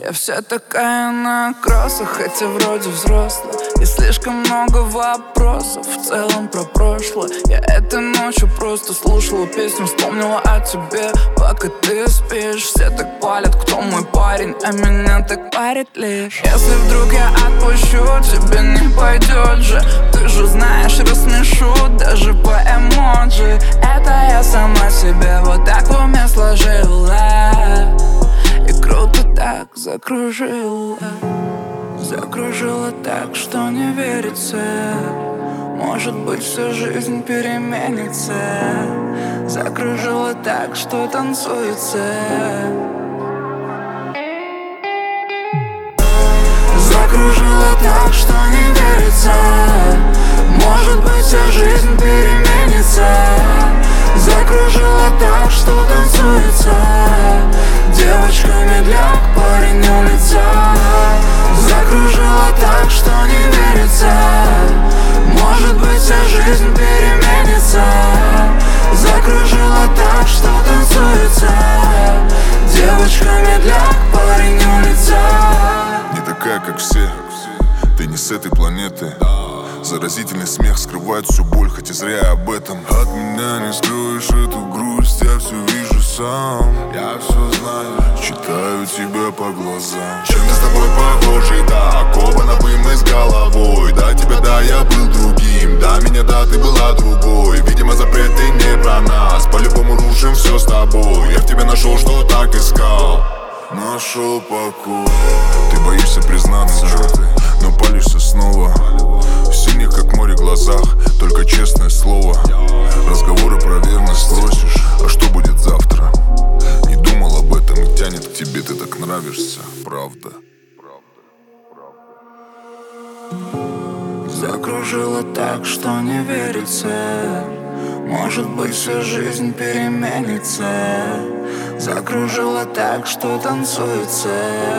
Я вся такая на кроссах, хотя вроде взрослая. И слишком много вопросов в целом про прошлое. Я этой ночью просто слушала песню, вспомнила о тебе. Пока ты спишь, все так палят, кто мой парень, а меня так парит лишь. Если вдруг я отпущу, тебе не пойдет же. Ты же знаешь, рассмешу даже по эмоджи. Это я сама себе вот так в уме сложила. И круто так закружила. Закружила так, что не верится. Может быть, всю жизнь переменится. Закружила так, что танцуется. Закружила так, что не верится. Может быть, вся жизнь переменится. Закружила так, что танцуется. Девочка медляк, парень улица. Закружила так, что не верится. Может быть, вся жизнь переменится. Закружила так, что танцуется. Девочка медляк, парень улица. Не такая, как все, ты не с этой планеты. Заразительный смех скрывает всю боль, хоть и зря я об этом. От меня не скроешь эту грусть, я все вижу сам. Я все знаю, читаю тебя по глазам. Чем мы с тобой похожи, да, окованы мы с головой. Да, тебя, да, я был другим, да, меня, да, ты была другой. Видимо, запреты не про нас, по-любому рушим все с тобой. Я в тебе нашел, что так искал. Нашел покой. Ты боишься признаться, но палишься снова. В синих, как море, глазах, только честное слово. Разговоры про верность спросишь, а что будет завтра? Не думал об этом и тянет к тебе, ты так нравишься, правда. Закружила так, что не верится. Может быть, вся жизнь переменится. Закружила так, что танцуется.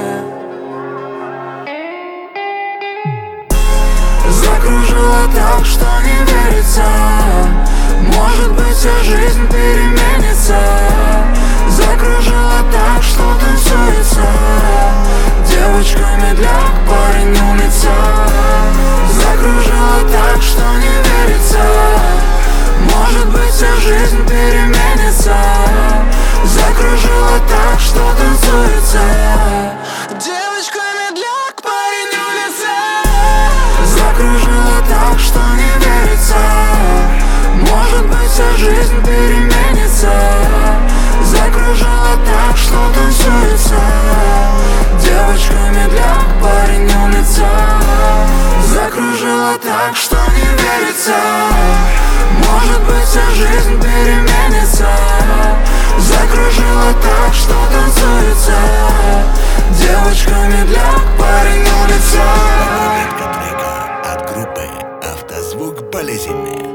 Закружила так, что не верится. Может быть, вся жизнь переменится. Закружила так, что танцуется. Девочка медляк, парень улица. Закружила так, что не верится. Может быть, вся жизнь переменится. Закружила так, что танцуется. Девочка медляк, парень улица. Закружила так, что не верится. Может быть, вся жизнь переменится. Закружила так, что танцуется. Девочка медляк, парень улица. Закружила так, что не верится. Может быть, вся жизнь переменится. Закружила так, что танцуется. Девочка медляк, парень улица. Проверка трека от группы «Автозвук болезненный».